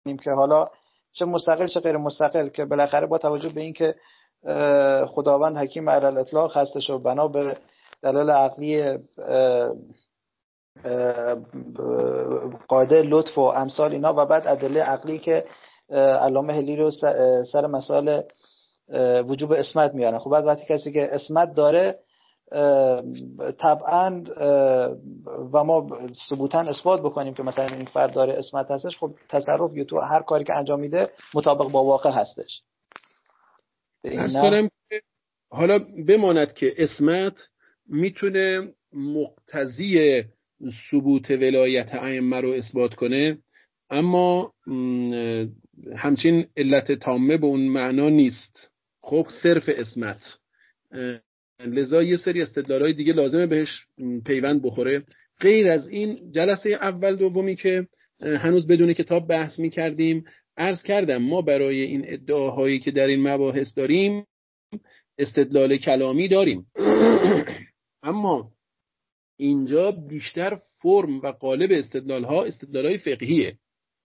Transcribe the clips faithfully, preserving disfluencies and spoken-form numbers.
که حالا چه مستقل چه غیر مستقل، که بالاخره با توجه به اینکه خداوند حکیم علی الاطلاق هستش و بنا به دلایل عقلی قاعده لطف و امثال اینا و بعد ادله عقلی که علامه هلی رو سر مسائل وجوب اسمت میارن. خب بعد وقتی کسی که اسمت داره طبعا و ما ثبوتا اثبات بکنیم که مثلا این فرد داره اسمت هستش، خب تصرف یا تو هر کاری که انجام میده مطابق با واقع هستش. عرض کنم که حالا بماند که اسمت میتونه مقتضی ثبوت ولایت ائمه رو اثبات کنه، اما همچین علت تامه به اون معنا نیست. خب صرف اسمت، لذا یه سری استدلالای دیگه لازمه بهش پیوند بخوره. غیر از این جلسه اول دومی که هنوز بدون کتاب بحث می‌کردیم، عرض کردم ما برای این ادعاهایی که در این مباحث داریم استدلال کلامی داریم اما اینجا بیشتر فرم و قالب استدلال ها استدلال‌های فقهیه.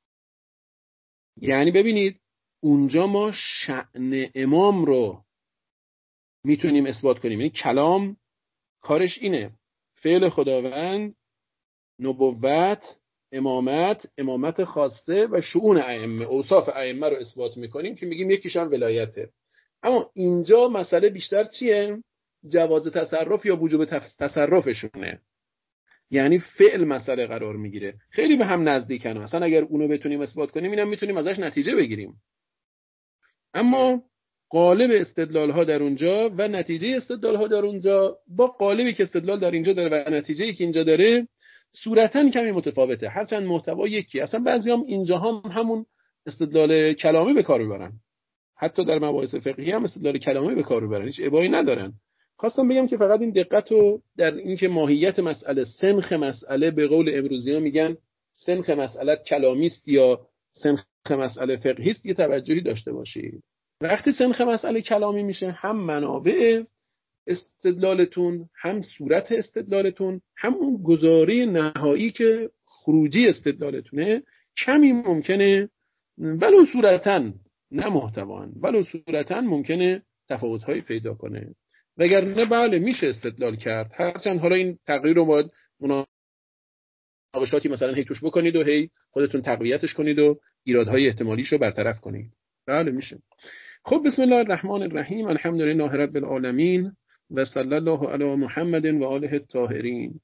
یعنی ببینید اونجا ما شأن امام رو میتونیم اثبات کنیم، یعنی کلام کارش اینه فعل خداوند، نبوت، امامت، امامت خاصه و شؤون ائمه، اوصاف ائمه رو اثبات میکنیم که میگیم یکیش هم ولایته. اما اینجا مسئله بیشتر چیه؟ جواز تصرف یا وجوب تصرفشونه. یعنی فعل مسئله قرار میگیره. خیلی به هم نزدیکن، اصلا اگر اونو بتونیم اثبات کنیم اینم میتونیم ازش نتیجه بگیریم. اما قالب استدلال ها در اونجا و نتیجه استدلال ها در اونجا با قالبی که استدلال در اینجا داره و نتیجه‌ای که اینجا داره صورتاً کمی متفاوته، هرچند محتوا یکی. اصلا بعضیام اینجا هم همون استدلال کلامی به کار میبرن، حتی در مباحث فقهی هم استدلال کلامی به کار میبرن، هیچ ابایی ندارن. خواستم بگم که فقط این دقت رو در اینکه ماهیت مسئله، سنخ مسئله به قول امروزی‌ها میگن سنخ مسئله کلامی است یا سنخ مسئله فقهی است، یه توجهی داشته باشید. وقتی سنخ مسئله کلامی میشه، هم منابع استدلالتون، هم صورت استدلالتون، هم اون گزاره نهایی که خروجی استدلالتونه کمی ممکنه ولو صورتاً نه محتوان ولو صورتاً ممکنه تفاوت‌های پیدا کنه. وگرنه بله میشه استدلال کرد، هرچند حالا این تقریر رو باید مناقشاتی مثلا هی توش بکنید و هی خودتون تقویتش کنید و ایرادهای احتمالیش رو برطرف کنید. بله میشه. خب بسم الله الرحمن الرحیم، الحمدلله رب العالمین و صلی الله علی محمد و آله الطاهرین.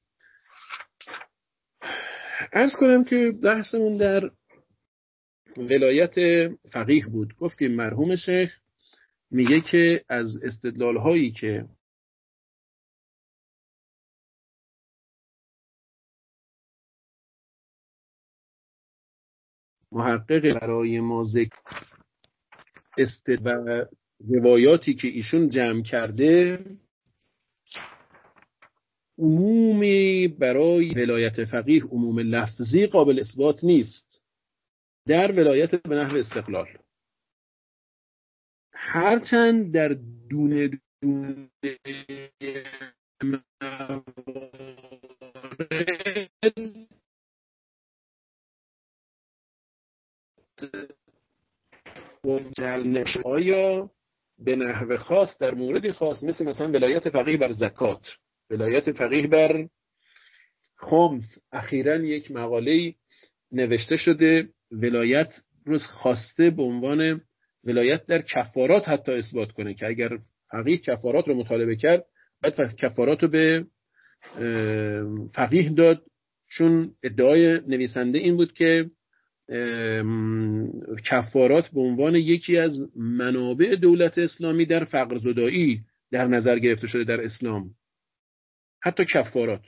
عرض کنم که بحثمون در ولایت فقیه بود. گفتیم مرحوم شیخ میگه که از استدلال هایی که محقق برای ما ذکر است و روایاتی که ایشون جمع کرده، عمومی برای ولایت فقیه عموم لفظی قابل اثبات نیست در ولایت به نحو استقلال، هرچند در دونه دونه موارد آیا به نحو خاص در مورد خاص، مثل مثلا ولایت فقیه بر زکات، ولایت فقیه بر خمس. اخیراً یک مقاله نوشته شده ولایت رو خواسته به عنوان ولایت در کفارات حتی اثبات کنه که اگر فقیه کفارات رو مطالبه کرد باید کفارات رو به فقیه داد، چون ادعای نویسنده این بود که کفارات به عنوان یکی از منابع دولت اسلامی در فقر زدایی در نظر گرفته شده در اسلام، حتی کفارات.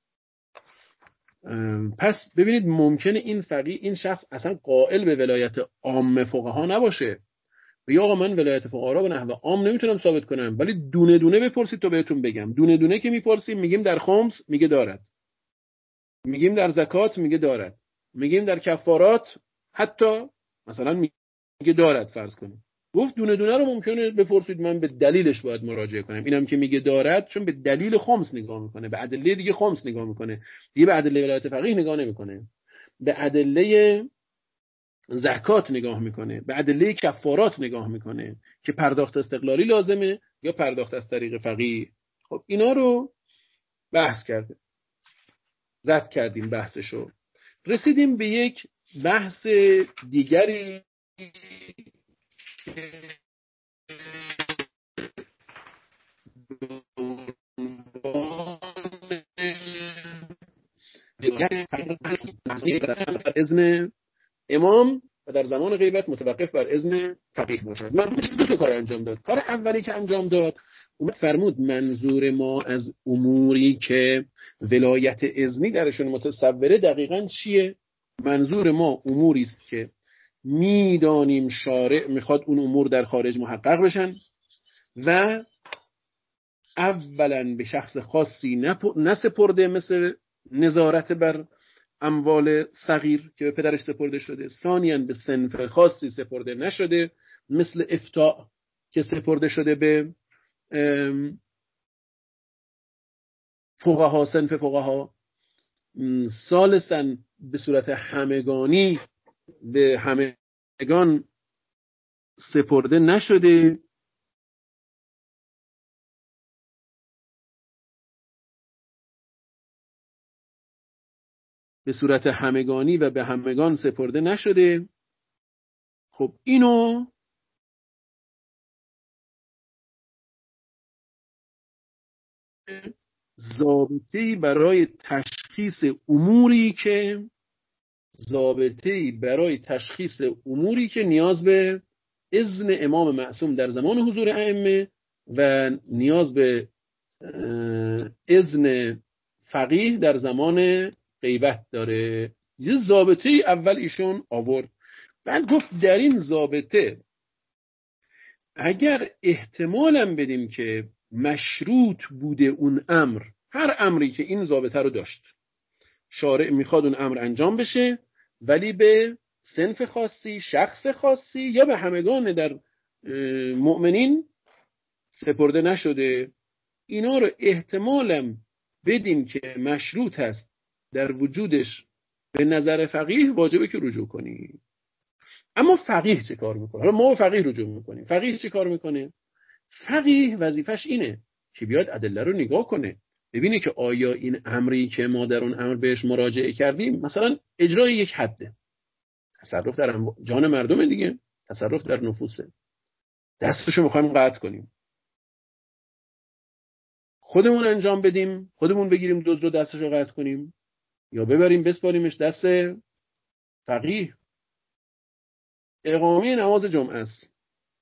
پس ببینید ممکنه این فقیه، این شخص اصلا قائل به ولایت عام فقها نباشه، یا آقا من ولایت فقها به نحو عام نمیتونم ثابت کنم، ولی دونه دونه بپرسید تو بهتون بگم. دونه دونه که میپرسیم میگیم در خمس میگه دارد، میگیم در زکات میگه دارد، میگیم در کفارات حتی مثلا میگه دارد. فرض کنیم گفت دونه دونه رو ممکنه بپرسید، من به دلیلش باید مراجعه کنم. اینم که میگه دارد چون به دلیل خمس نگاه میکنه، به ادله دیگه خمس نگاه میکنه، دیگه به ادله ولایت فقیه نگاه نمیکنه، به ادله زکات نگاه میکنه، به ادله کفارات نگاه میکنه که پرداخت استقلالی لازمه یا پرداخت از طریق فقیه. خب اینا رو بحث کرده، رد کردیم بحثشو، رسیدیم به یک بحث دیگری بر اذن امام و در زمان غیبت متوقف بر اذن فقیه باشد. من دو تا کار انجام داد. کار اولی که انجام داد اومد فرمود منظور ما از اموری که ولایت اذنی درشون متصوره دقیقاً چیه؟ منظور ما اموری است که میدانیم شارع میخواد اون امور در خارج محقق بشن و اولا به شخص خاصی نسپرده، مثل نظارت بر اموال صغیر که به پدرش سپرده شده، ثانیاً به صنف خاصی سپرده نشده مثل افتاء که سپرده شده به فقها، صنف فقها، ثالثاً به صورت همگانی به همگان سپرده نشده، به صورت همگانی و به همگان سپرده نشده. خب اینو ضابطه‌ای برای تشخیص اموری که ضابطه‌ای برای تشخیص اموری که نیاز به اذن امام معصوم در زمان حضور ائمه و نیاز به اذن فقیه در زمان غیبت داره. یه ضابطه اول ایشون آورد، بعد گفت در این ضابطه اگر احتمالاً بدیم که مشروط بوده اون امر، هر امری که این ضابطه رو داشت، شارع میخواد اون امر انجام بشه ولی به صنف خاصی، شخص خاصی یا به همگان در مؤمنین سپرده نشده، اینا رو احتمالاً بدیم که مشروط هست در وجودش به نظر فقیه واجبه که رجوع کنیم. اما فقیه چه کار میکنه؟ حالا ما به فقیه رجوع میکنیم، فقیه چه کار میکنه؟ فقیه وظیفش اینه که بیاد ادله رو نگاه کنه، ببینه که آیا این امری که ما در اون امر بهش مراجعه کردیم مثلا اجرای یک حده، تصرف در جان مردم دیگه، تصرف در نفوسه، دستشو میخوایم قطع کنیم، خودمون انجام بدیم، خودمون بگیریم دزد رو دستشو قطع کنیم یا ببریم بسپاریمش دست فقیه. اقامه نماز جمعه است،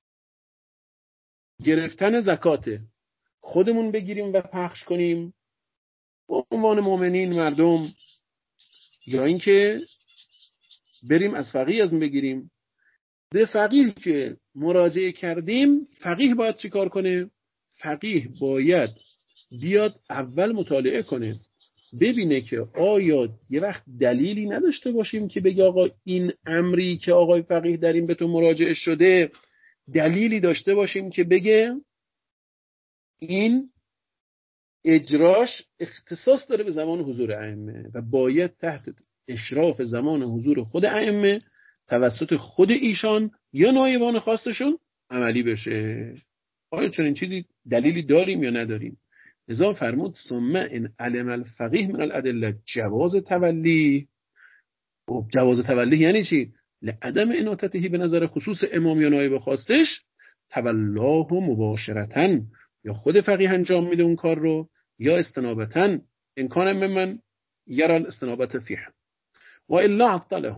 گرفتن زکاته، خودمون بگیریم و پخش کنیم به عنوان مؤمنین مردم، یا اینکه بریم از فقیه از بگیریم. به فقیه که مراجعه کردیم، فقیه باید چی کار کنه؟ فقیه باید بیاد اول مطالعه کنه، ببینه که آیا یه وقت دلیلی نداشته باشیم که بگه آقا این امری که آقای فقیه در این به تو مراجعه شده، دلیلی داشته باشیم که بگه این اجراش اختصاص داره به زمان حضور ائمه و باید تحت اشراف زمان حضور خود ائمه توسط خود ایشان یا نایبان خاصشون عملی بشه. آیا چنین چیزی دلیلی داریم یا نداریم؟ لذا فرمود ثم ان علم الفقیه من الادله جواز تولی. و جواز تولی یعنی چی؟ لعدم اناتته به نظر خصوص امام یا نایب خاصش، تولاه مباشرتاً، یا خود فقیه انجام میده اون کار رو یا استنابتاً امکان من یرال استنابت فیه و الا عطله،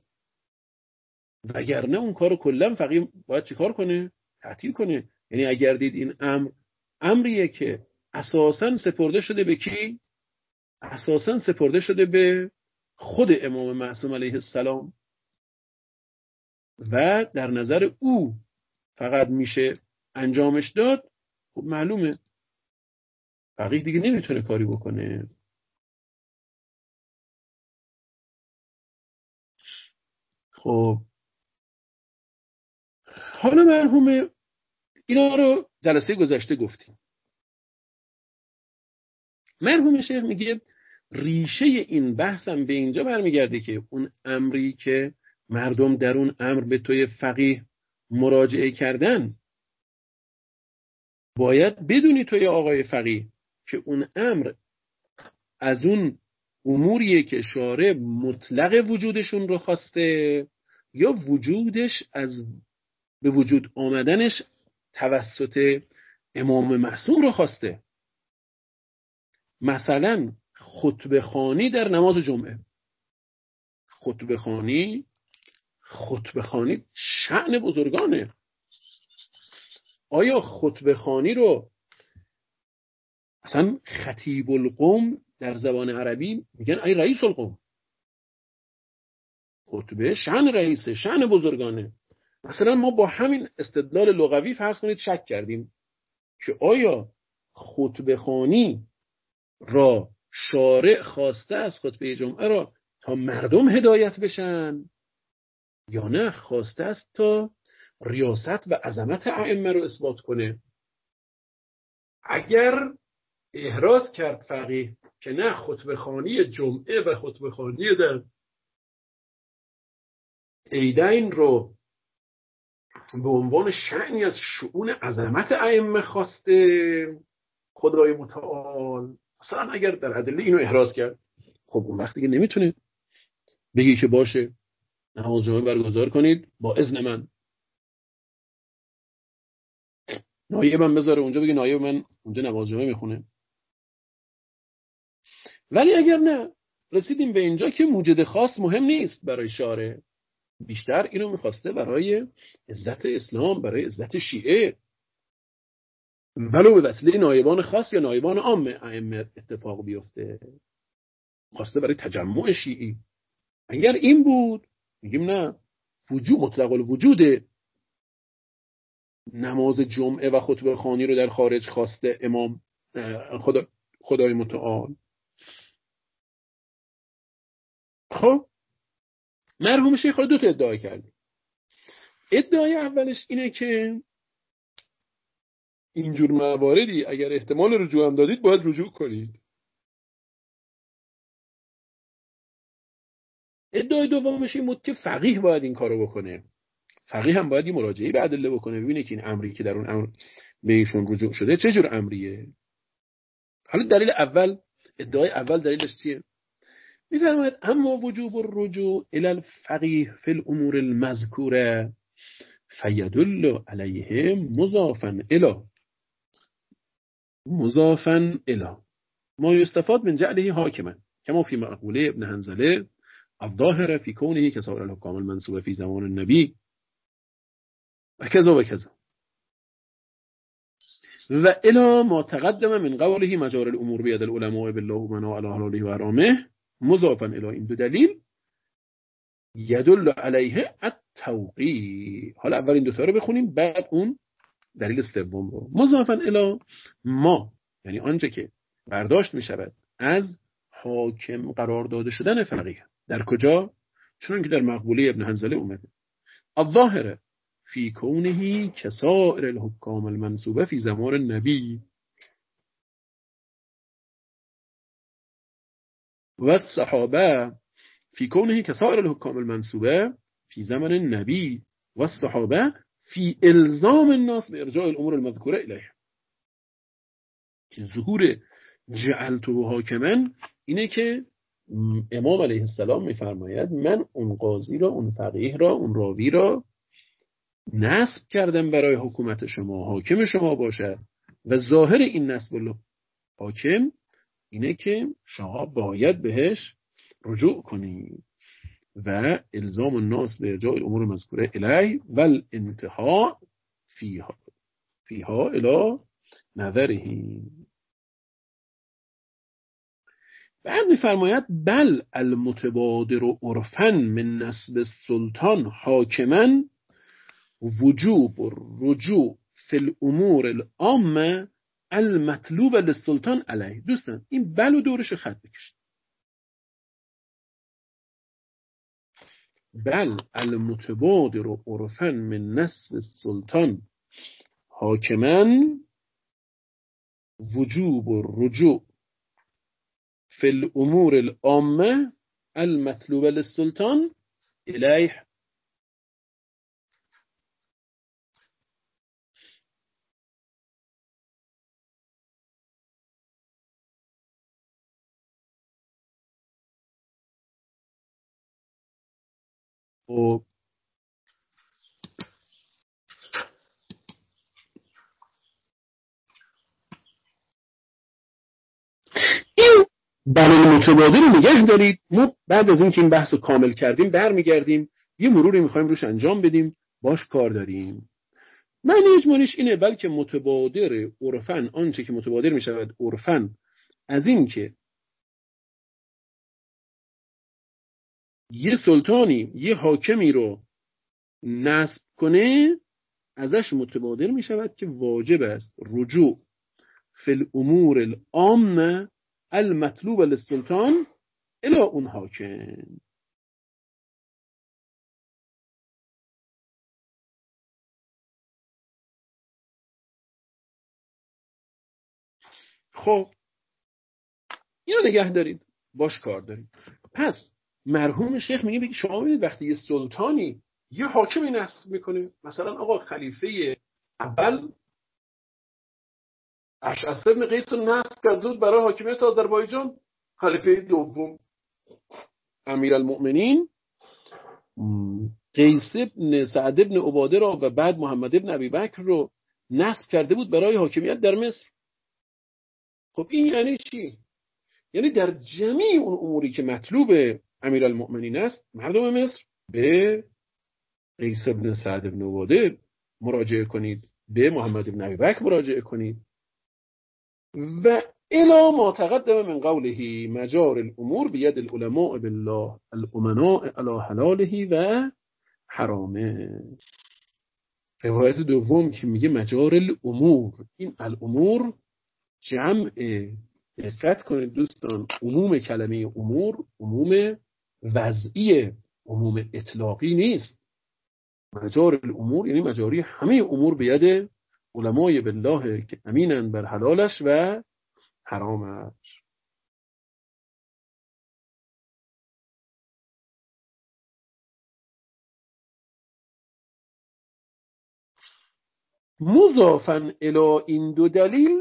وگرنه اون کارو کلا فقیه باید چیکار کنه؟ تعطیل کنه. یعنی اگر دید این امر امریه که اساساً سپرده شده به کی؟ اساساً سپرده شده به خود امام معصوم علیه السلام و در نظر او فقط میشه انجامش داد، خب معلومه فقیه دیگه نمیتونه کاری بکنه. خب حالا مرحوم اینا رو جلسه گذشته گفتیم. مرحوم شیخ میگه ریشه این بحثم به اینجا برمیگرده که اون امری که مردم در اون امر به توی فقیه مراجعه کردن، باید بدونی توی آقای فقیه که اون امر از اون اموریه که شارع مطلق وجودشون رو خواسته یا وجودش از به وجود آمدنش توسط امام معصوم رو خواسته. مثلا خطبه خوانی در نماز جمعه، خطبه خوانی خطبه خوانی شأن بزرگانه. آیا خطبه خوانی رو اصلا خطیب القوم در زبان عربی میگن ای رئیس القوم، خطبه شأن رئیسه، شأن بزرگانه. مثلا ما با همین استدلال لغوی فرض کنید شک کردیم که آیا خطبه خوانی را شارع خواسته از خطبه جمعه را تا مردم هدایت بشن یا نه خواسته است تا ریاست و عظمت ائمه رو اثبات کنه. اگر احراز کرد فقیه که نه خطبه خوانی جمعه و خطبه خوانی در عیدین رو به عنوان شأنی از شؤون عظمت ائمه خواسته خدای متعال، مثلا اگر در ادله اینو احراز کرد، خب اون وقت دیگه نمیتونه بگی که باشه نماز جمعه برگزار کنید با اذن من، نایبم بذاره اونجا بگی نایب من اونجا نماز جمعه میخونه. ولی اگر نه رسیدیم به اینجا که موجد خاص مهم نیست برای شارع، بیشتر اینو میخواسته برای عزت اسلام، برای عزت شیعه، ولو به وسیله نایبان خاص یا نایبان عام ائمه اتفاق بیفته، خواسته برای تجمع شیعی. اگر این بود میگیم نه، وجود مطلق الوجود نماز جمعه و خطبه خوانی رو در خارج خواسته امام خدا خدای متعال. خب مرحوم شیخ رو دو تا ادعا کردیم. ادعای اولش اینه که اینجور مواردی اگر احتمال رجوع هم دادید باید رجوع کنید. ادعای دومش این بود که فقیه باید این کارو بکنه، فقیه هم باید یه مراجعه به ادله بکنه ببینه که این امری که در اون امر به ایشون رجوع شده چه جور امریه. حالا دلیل اول، ادعای اول دلیلش چیه؟ میفرماید اما وجوب الرجوع الى الفقیه فی الامور المذکوره فیدل علیه مضافا الی مضافا الی ما یستفاد من جعله حاکما كما في مقوله ابن حنظله الظاهر في كونه كسائر الحكام المنصوبه في زمان النبي وكذا وكذا و الی ما تقدم من قوله مجار الامور بيد العلماء بالله بنا على حلاله و حرامه مضافا الی. این دو دلیل یدل علیه التوقیع. حالا اول این دو تا رو بخونیم بعد اون دلیل سوم رو. مضافا الی ما یعنی آنچه که برداشت می شود از حاکم قرار داده شدن فقیه. در کجا؟ چون که در مقبوله ابن حنظله اومده الظاهره فی کونه کسائر الحکام المنصوبه فی زمان النبی و الصحابه فی کونه کسائر الحکام المنصوبه فی زمان النبی و الصحابه فی الزام الناس به ارجاع الامور المذکوره الیه. که ظهور جعلته حاکما اینه که امام علیه السلام میفرماید من اون قاضی را، اون فقیه را، اون راوی را نصب کردم برای حکومت شما، حاکم شما باشد و ظاهر این نصب حاکم اینه که شما باید بهش رجوع کنید و الزام الناس به ارجاع الامور المذکوره الیه و الانتهاء فیها فیها الی نظره. بعد میفرماید بل المتبادر عرفا من نسب السلطان حاکما وجوب الرجوع فی الامور العامه المطلوب للسلطان علیه. دوستان این بل و دورش خط بکشید. بل المتبادر عرفا من نسب السلطان حاکما وجوب الرجوع فی الامور العامه المطلوب للسلطان الیه و این دلیل متبادل رو نگه دارید. ما بعد از اینکه این بحث رو کامل کردیم برمیگردیم یه مروری میخوایم روش انجام بدیم، باش کار داریم. معنی اجمالیش اینه بلکه متبادر عرفن، آنچه که متبادر میشود عرفن از این که یه سلطانی یه حاکمی رو نصب کنه، ازش متبادر میشود که واجب است رجوع فی الامور العامه المطلوب للسلطان الی اون حاکم. خب اینو نگه دارید، باش کار دارید. پس مرحوم شیخ میگه بگی شما ببینید وقتی یه سلطانی یه حاکمی نصب میکنه، مثلا آقا خلیفه اول اشعث بن قیس رو نصب کرد برای حاکمیت آذربایجان، خلیفه دوم امیرالمؤمنین قیس بن سعد بن عباده را و بعد محمد بن ابی بکر رو نصب کرده بود برای حاکمیت در مصر. خب این یعنی چی؟ یعنی در جمیع اون اموری که مطلوب امیرالمؤمنین است، مردم مصر به قیس بن سعد بن عباده مراجعه کنید، به محمد بن ابی بکر مراجعه کنید. و الی ما تقدم من قوله مجار الامور بید العلماء بالله الامناء علی حلاله و حرامه. روایت دوم که میگه مجار الامور، این الامور جمع، دقت کنید دوستان، عموم کلمه امور عموم وضعی، عموم اطلاقی نیست. مجار الامور یعنی مجاری همه امور بید علمای بالله که امینن بر حلالش و حرامش. مضافن الی این دو دلیل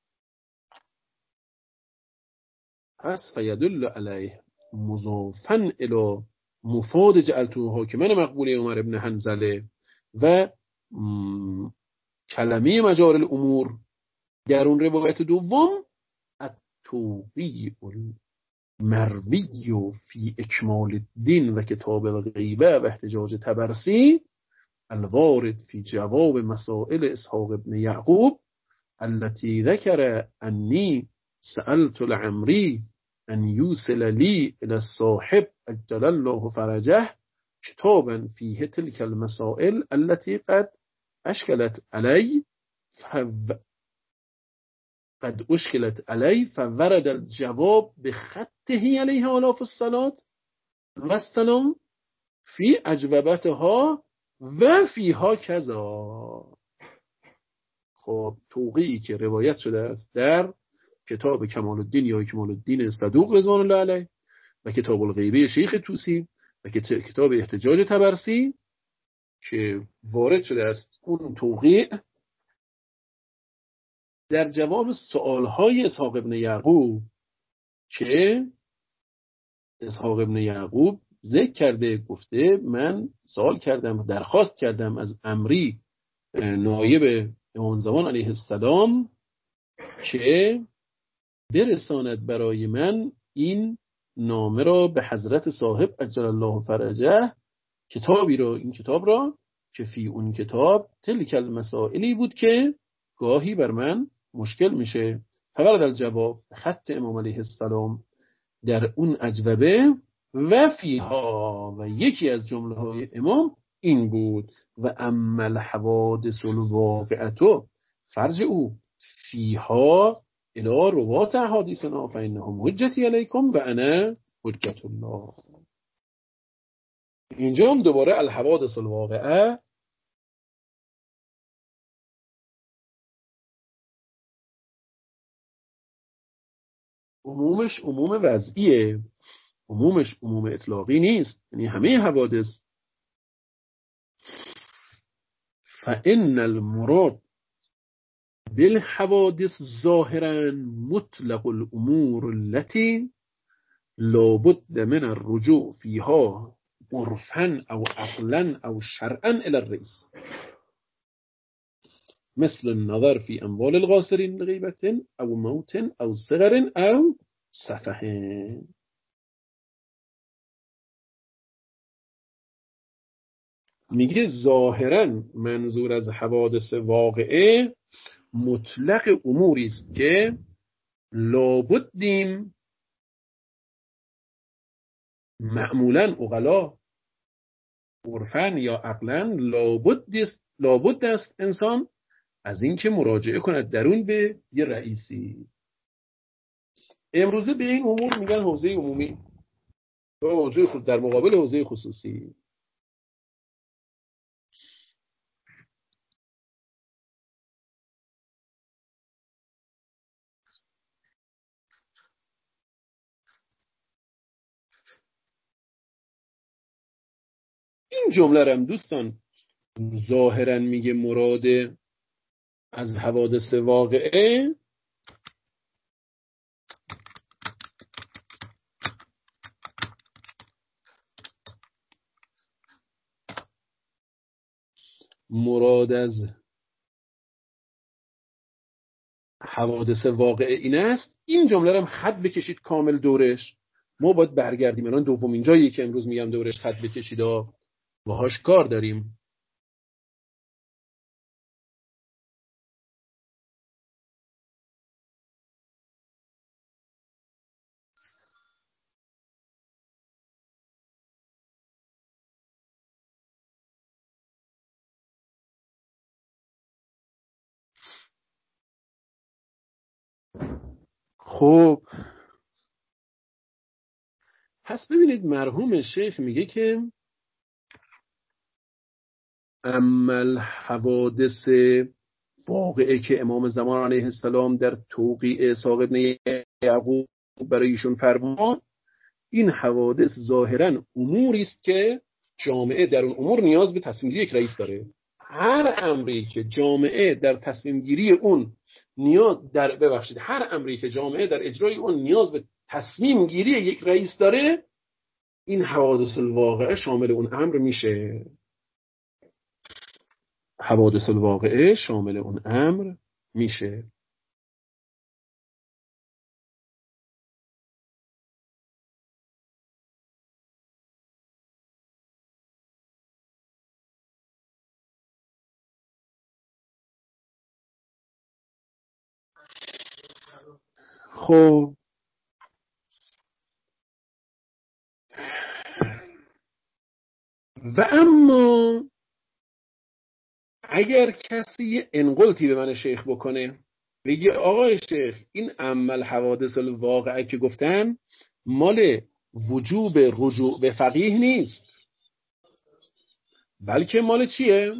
پس فیدل علیه مضافن الی مفاد جعلتو حاکمن مقبوله عمر ابن حنظله و کلمه مجار الامور در اون روایت دوم التوقیع المروی فی اکمال الدین و کتاب الغیبه و احتجاج طبرسی الوارد فی جواب مسائل اسحاق ابن یعقوب التي ذكر انی سألت العمری ان یوصل لی الى الصاحب اجل الله فرجه کتابا فیه تلك المسائل التي قد اشکلت علی قد اشکلت علی فورد الجواب بخطه علیه آلاف الصلاة و السلام فی اجوبتها و فیها کذا. خب توقیعی که روایت شده است در کتاب کمال الدین یا کمال الدین صدوق رضوان الله علیه و کتاب الغیبه شیخ طوسی و کتاب احتجاج طبرسی که وارد شده است اون توقیع در جواب سوالهای اسحاق ابن یعقوب که اسحاق ابن یعقوب ذکر کرده، گفته من سوال کردم، درخواست کردم از عمری نایب امام زمان علیه السلام که برساند برای من این نامه را به حضرت صاحب عجل الله فرجه، کتابی را، این کتاب را که فی اون کتاب تلک المسائلی بود که گاهی بر من مشکل میشه. فورد الجواب خط امام علیه السلام در اون اجوبه و فیها و یکی از جمله های امام این بود و اما الحوادث الواقعه فرج او فیها الى روات احادیثنا فانهم حجتی علیکم و انا حجت الله. اینجا هم دوباره الحوادث الواقعه عمومش عموم وضعیه، عمومش عموم اطلاقی نیست، یعنی همه حوادث. فإن المراد بالحوادث ظاهرا مطلق الامور التي لا بد من الرجوع فيها عرفا او عقلا او شرعا الى الرئیس مثل النظر في اموال الغاصرين لغیبة او موت او صغر او سفه. میگه ظاهرا منظور از حوادث واقعه مطلق اموری است که لابدیم معمولا عقلا عرفاً یا عقلاً لابد است لابد است انسان از این که مراجعه کند درون به یه رئیسی. امروزه به این امور میگن حوزه عمومی حوزه خود در مقابل حوزه خصوصی. این جمله رم دوستان ظاهرا میگه مراد از حوادث واقعه مراد از حوادث واقعه این است. این جمله رو هم خط بکشید کامل دورش. ما باید برگردیم الان دومین جایی که امروز میگم دورش خط بکشید و باهاش کار داریم. خب پس ببینید مرحوم شیخ میگه که اما الحوادث واقعه که امام زمان علیه السلام در توقیع اسحاق ابن یعقوب برای ایشون فرمود، این حوادث ظاهرا اموری است که جامعه در اون امور نیاز به تصمیم گیری یک رئیس داره. هر امری که جامعه در تصمیم گیری اون نیاز در ببخشید هر امری که جامعه در اجرای اون نیاز به تصمیم گیری یک رئیس داره، این حوادث الواقعه شامل اون امر میشه. حوادث الواقعه شامل اون امر میشه. خب و اما اگر کسی انقلتی به من شیخ بکنه بگی آقای شیخ این عمل حوادث الواقعه که گفتن مال وجوب رجوع به فقیه نیست، بلکه مال چیه؟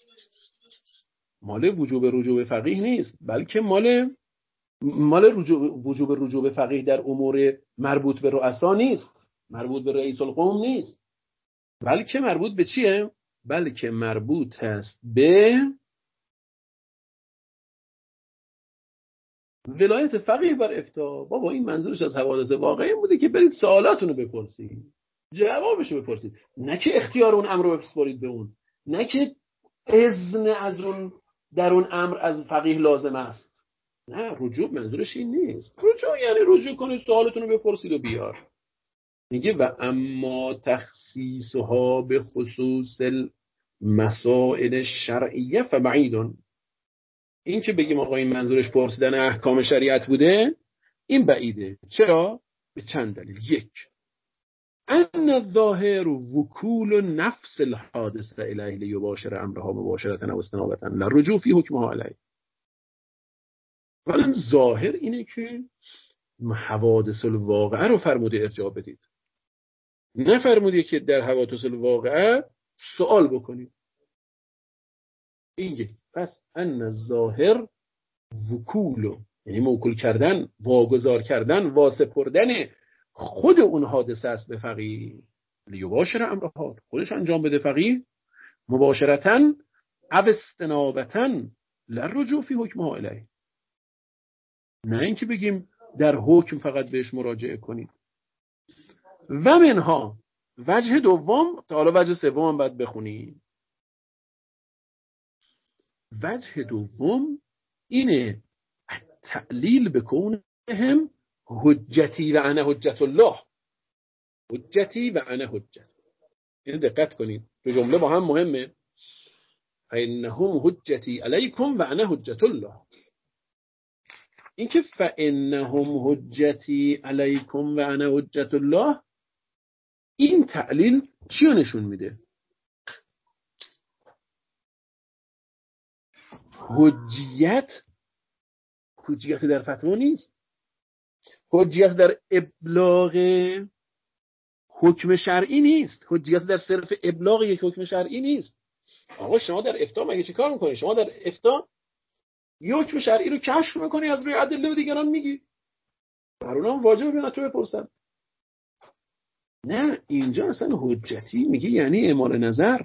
مال وجوب رجوع به فقیه نیست، بلکه مال مال رجوع وجوب رجوع به فقیه در امور مربوط به رؤسا نیست، مربوط به رئیس القوم نیست، بلکه مربوط به چیه؟ بلکه مربوط است به ولایت فقیه بر افتاء. بابا این منظورش از حوادث واقعی بوده که برید سوالاتونو بپرسید، جوابشو بپرسید، نه که اختیار اون امر رو بسپارید به اون، نه که اذن از اون در اون امر از فقیه لازم است. نه، رجوع منظورش این نیست. رجوع یعنی رجوع کنید سوالتون رو بپرسید و بیار. میگه و اما تخصیصها به خصوص المسائل شرعیه فبعیدون. این که بگیم آقا این منظورش پرسیدن احکام شریعت بوده این بعیده. چرا؟ به چند دلیل. یک، ان الظاهر وکول نفس الحادثه الیه لیباشر امرها مباشرة و استنابة للرجوع فی حکمها علیه. ولی ظاهر اینه که حوادث الواقعه رو فرموده ارجاع بدید، نه فرموده که در حوادث الواقعه سوال بکنید. این یک. پس ان الظاهر وکول یعنی موکول کردن، واگذار کردن، واسپردن خود اون حادثه است به فقیه لیباشر امرها، خودش انجام بده فقیه، مباشرتاً او استنابتاً للرجوع فی حکمها الیه. نه اینکه بگیم در حکم فقط بهش مراجعه کنید. و منها وجه دوم، تا حالا وجه سوم هم باید بخونیم. وجه دوم اینه تعلیل بکونهم حجتی و انا حجت الله. حجتی و انا حجت، این دقت کنید تو جمله با هم مهمه. فانهم حجتی علیکم و انا حجت الله. این که فانهم حجتی علیکم و انا حجت الله، این تعلیل چی رو نشون میده؟ حجیت حجیت در فتوا نیست، حجیت در ابلاغ حکم شرعی نیست، حجیت در صرف ابلاغ یک حکم شرعی نیست. آقا شما در افتاء مگه چه کار میکنی؟ شما در افتاء یک حکم شرعی رو کشف میکنی، از روی ادله و دیگران میگی، بر اونم واجبه بیان تو بپرسن. نه، اینجا اصلا حجتی میگه یعنی اعمال نظر.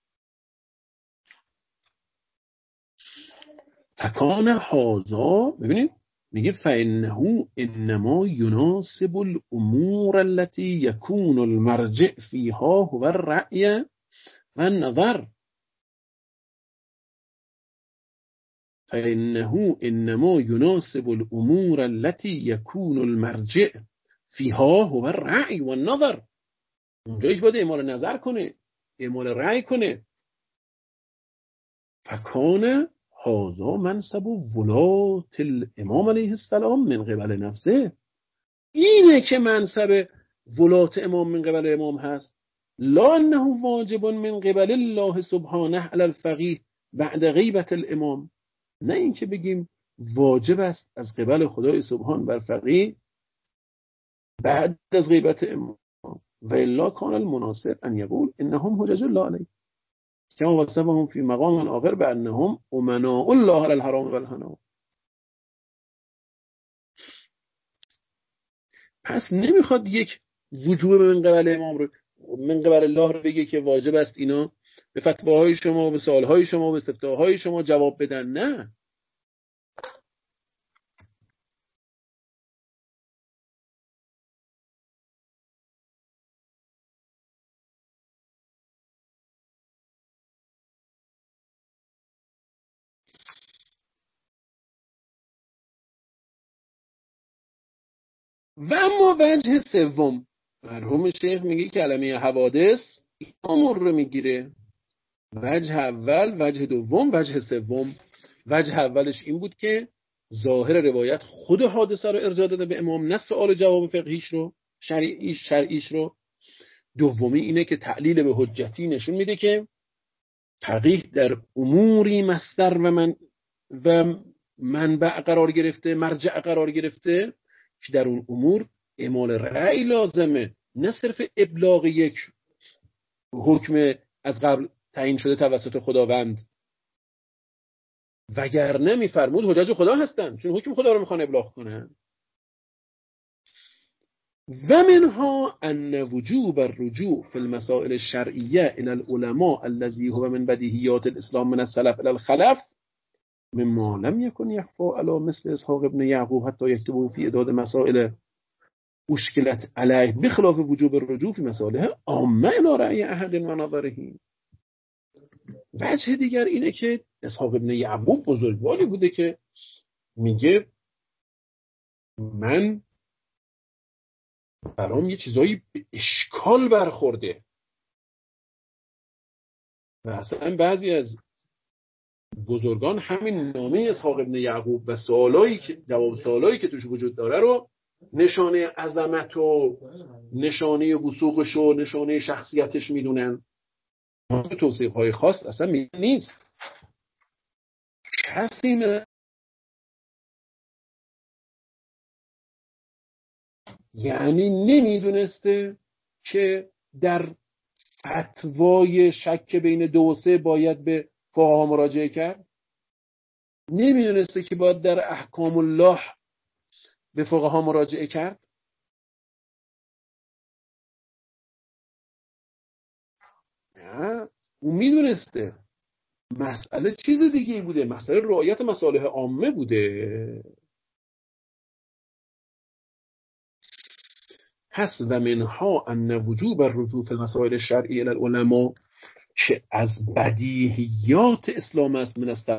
تکان هازا، ببینید میگه فانه انما يناسب الامور التي يكون المرجع فيها هو الرأي والنظر. فانه انما يناسب الامور التي يكون المرجع فيها هو الرأي والنظر. اونجا یک باید اعمال نظر کنه، اعمال رأی کنه. فکان هازا منصب ولات الامام علیه السلام من قبل نفسه. اینه که منصب ولات امام من قبل امام هست. لا انه واجب من قبل الله سبحانه علی الفقیه بعد غیبت الامام. نه این که بگیم واجب است از قبل خدای سبحان بر فقیه بعد از غیبت امام. و الا کان المناسب ان یقول انهم حجج الله علیه کما وصفهم فی مقام آخر بانهم امناء الله علی الحرام والحلال. پس نمیخواد یک وجوب من قبل امام رو، من قبل الله رو بگه که واجب است اینا به فتواهای شما، به سوالهای شما، به استفتاهای شما جواب بدن. نه، و اما وجه سوم، مرحوم شیخ میگه کلمه حوادث این امور رو میگیره. وجه اول، وجه دوم، وجه سوم. وجه اولش این بود که ظاهر روایت خود حادثه رو ارجاع داده به امام، نه سوال جواب فقهیش رو، شرعیش شرعیش رو. دومی اینه که تعلیل به حجتی نشون میده که فقیه در اموری مصدر و من و منبع قرار گرفته، مرجع قرار گرفته که در اون امور اعمال رأی لازمه، نه صرف ابلاغ یک حکم از قبل تعیین شده توسط خداوند. وگرنه میفرمود حجج خدا هستن، چون حکم خدا رو میخوان ابلاغ کنن. و منها ان وجوب الرجوع في المسائل الشرعیه الى العلماء الذي هو من بدیهیات الاسلام من السلف الى الخلف مما لم يكن يخفى على مثل اسحاق ابن یعقوب حتى يكتبوا في اعداد مسائل اشکلت علیه بخلاف وجوب الرجوع في مسائل عامه الى رأی احد و نظره. وجه دیگر اینه که اسحاق ابن یعقوب بزرگواری بوده که میگه من برام یه چیزایی به اشکال برخورده و اصلا بعضی از بزرگان همین نامه اسحاق ابن یعقوب و سوالایی که جواب سوالایی که توش وجود داره رو نشانه عظمت و نشانه وثوقش و نشانه شخصیتش میدونن. توصیف‌های خاص اصلا نیست. کسی یعنی نمیدونسته که در فتوای شک بین دو و سه باید به فقها مراجعه کرد؟ نمیدونسته که باید در احکام الله به فقها مراجعه کرد؟ نه، اون میدونسته. مسئله چیز دیگه بوده، مسئله رعایت مصالح عامه بوده. هست و منها ان وجوب الرجوع فی المسائل الشرعی الی العلماء، که از بدیهیات اسلام است من است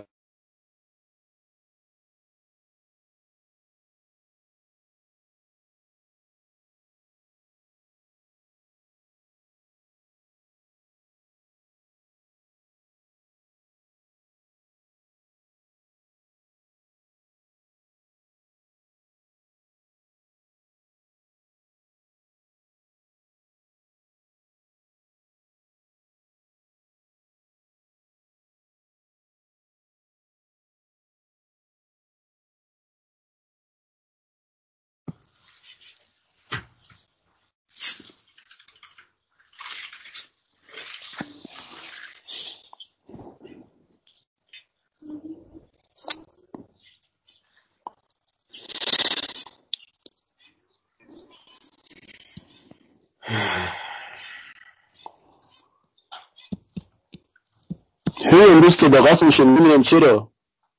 هی امروز صداقت میشه، نمیدونم چرا.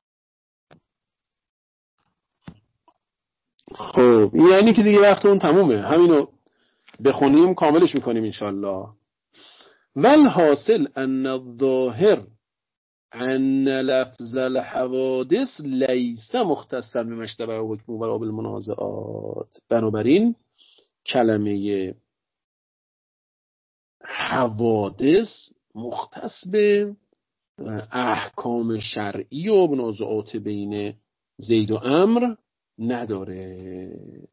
خب یعنی که دیگه وقت اون تمومه، همینو بخونیم کاملش میکنیم انشالله. والحاصل ان الظاهر ان لفظ الحوادث لیس مختصا بما اشتبه حکم و راب المنازعات. بنابراین کلمه حوادث مختص به احکام شرعی و منازعات بین زید و عمرو نداره.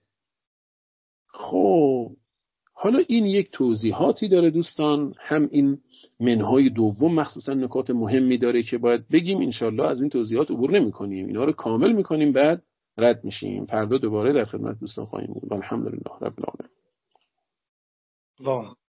خب حالا این یک توضیحاتی داره دوستان، هم این منهای دوم مخصوصا نکات مهمی داره که باید بگیم. انشالله از این توضیحات عبور نمی کنیم، اینا رو کامل میکنیم بعد رد میشیم. فردا دوباره در خدمت دوستان خواهیم بود. الحمدلله رب العالمین.